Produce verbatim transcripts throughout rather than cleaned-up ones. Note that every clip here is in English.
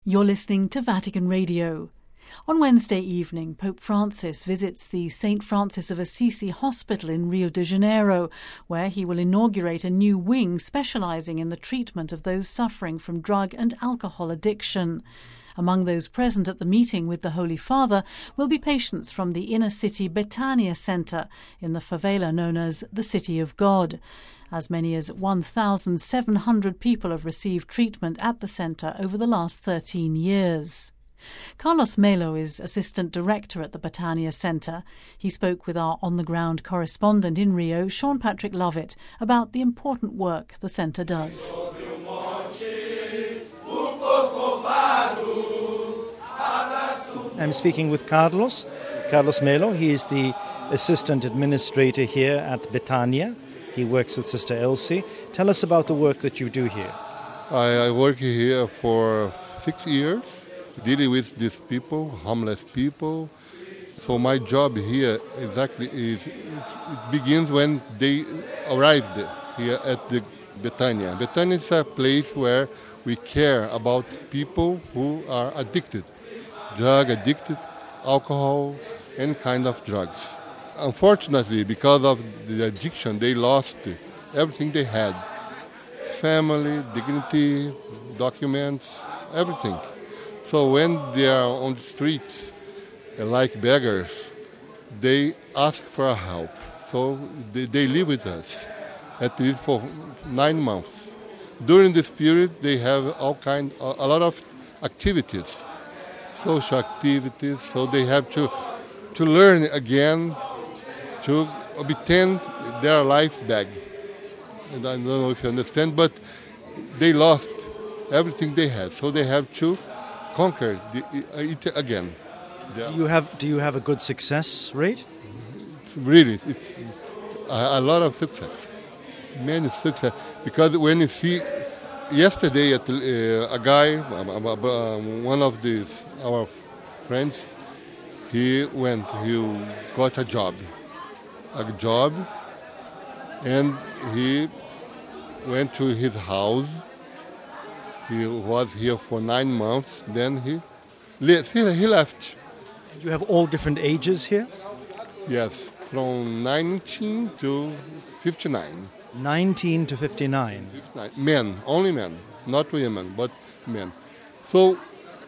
You're listening to Vatican Radio. On Wednesday evening, Pope Francis visits the Saint Francis of Assisi Hospital in Rio de Janeiro, where he will inaugurate a new wing specialising in the treatment of those suffering from drug and alcohol addiction. Among those present at the meeting with the Holy Father will be patients from the inner-city Betania Centre in the favela known as the City of God. As many as one thousand seven hundred people have received treatment at the centre over the last thirteen years. Carlos Melo is Assistant Director at the Betania Centre. He spoke with our on-the-ground correspondent in Rio, Sean Patrick Lovett, about the important work the centre does. I'm speaking with Carlos, Carlos Melo. He is the Assistant Administrator here at Betania. He works with Sister Elsie. Tell us about the work that you do here. I, I work here for six years, dealing with these people, homeless people. So my job here exactly is, it, it begins when they arrived here at the Betania. Betania is a place where we care about people who are addicted, drug addicted, alcohol, any kind of drugs. Unfortunately, because of the addiction, they lost everything they had. Family, dignity, documents, everything. So when they are on the streets, like beggars, they ask for help. So they, they live with us, at least for nine months. During this period, they have all kind, a lot of activities, social activities, so they have to, to learn again to obtain their life back. And I don't know if you understand, but they lost everything they had, so they have to conquer the, it again. Do you have Do you have a good success rate? It's really, it's a, a lot of success, many success. Because when you see, yesterday at uh, a guy, um, one of these our friends, he went, he got a job. a job, and he went to his house. He was here for nine months. Then he he left. And you have all different ages here? Yes, from nineteen to fifty-nine. nineteen to fifty-nine? fifty-nine. Men, only men, not women, but men. So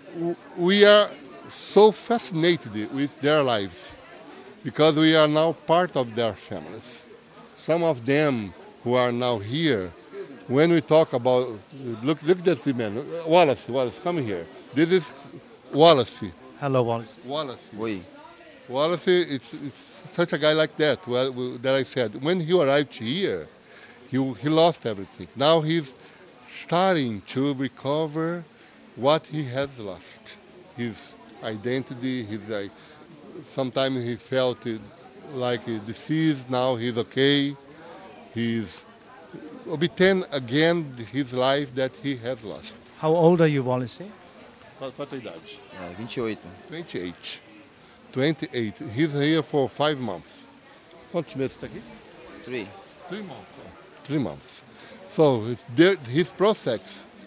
we are so fascinated with their lives, because we are now part of their families. Some of them who are now here, when we talk about, look, look at this man, Wallace, Wallace, come here. This is Wallace. Hello, Wallace. Wallace. Oui. Wallace, it's, it's such a guy like that, well, that I said. When he arrived here, he, he lost everything. Now he's starting to recover what he has lost. His identity, his like, sometimes he felt it like a disease. Now he's okay. He's obtained again his life that he has lost. How old are you, Wallace? Qual a idade? É, twenty-eight. twenty-eight. twenty-eight. He's here for five months. Quantos meses está aqui? Three. Three months. Three months. So his, his process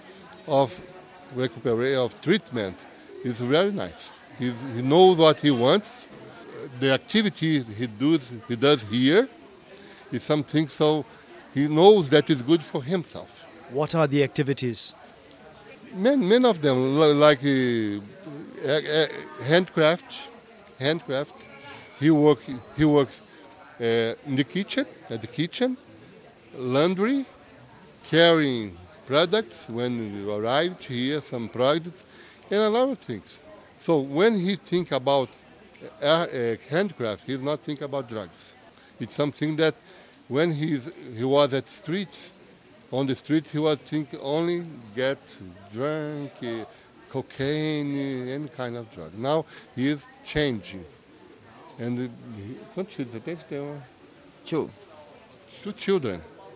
of recovery, of treatment, is very nice. He's, he knows what he wants. The activity he does, he does here is something, so he knows that is good for himself. What are the activities? Many, many of them, like uh, uh, handcraft, handcraft. He work, he works uh, in the kitchen, at the kitchen, laundry, carrying products when you arrived here, some products, and a lot of things. So when he think about uh, uh, handcraft, he's not thinking about drugs. It's something that when he's, he was at streets, on the street, he was thinking only get drunk, uh, cocaine, any kind of drug. Now he is changing. And uh, quantos filhos você tem? Você tem uma- Two. two children.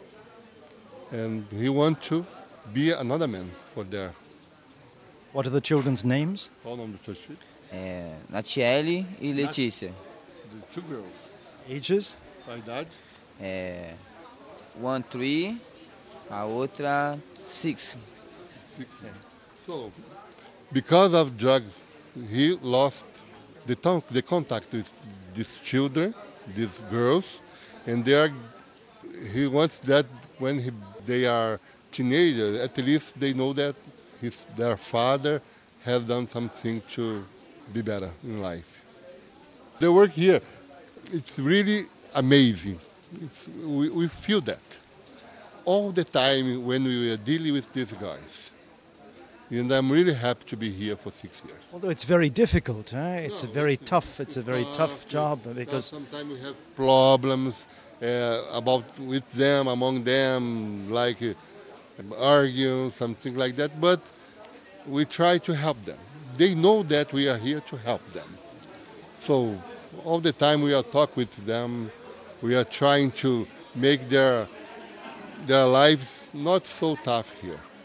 And he wants to be another man for their... What are the children's names? Qual o nome dos seus filhos? É, Natiele e Letícia. The two girls. Ages? Qual a idade? É, one three, a outra six. So, because of drugs, he lost the, ton- the contact with these children, these girls, and they are, he wants that when he, they are teenagers, at least they know that his, their father has done something to be better in life. The work here, it's really amazing. It's, we, we feel that all the time when we are dealing with these guys. And I'm really happy to be here for six years. Although it's very difficult, huh? It's No, a very it's- tough, it's a very tough, tough job because sometimes we have problems uh, about with them, among them, like uh, argue, something like that. But we try to help them. They know that we are here to help them. So all the time we are talking with them. We are trying to make their their lives not so tough here.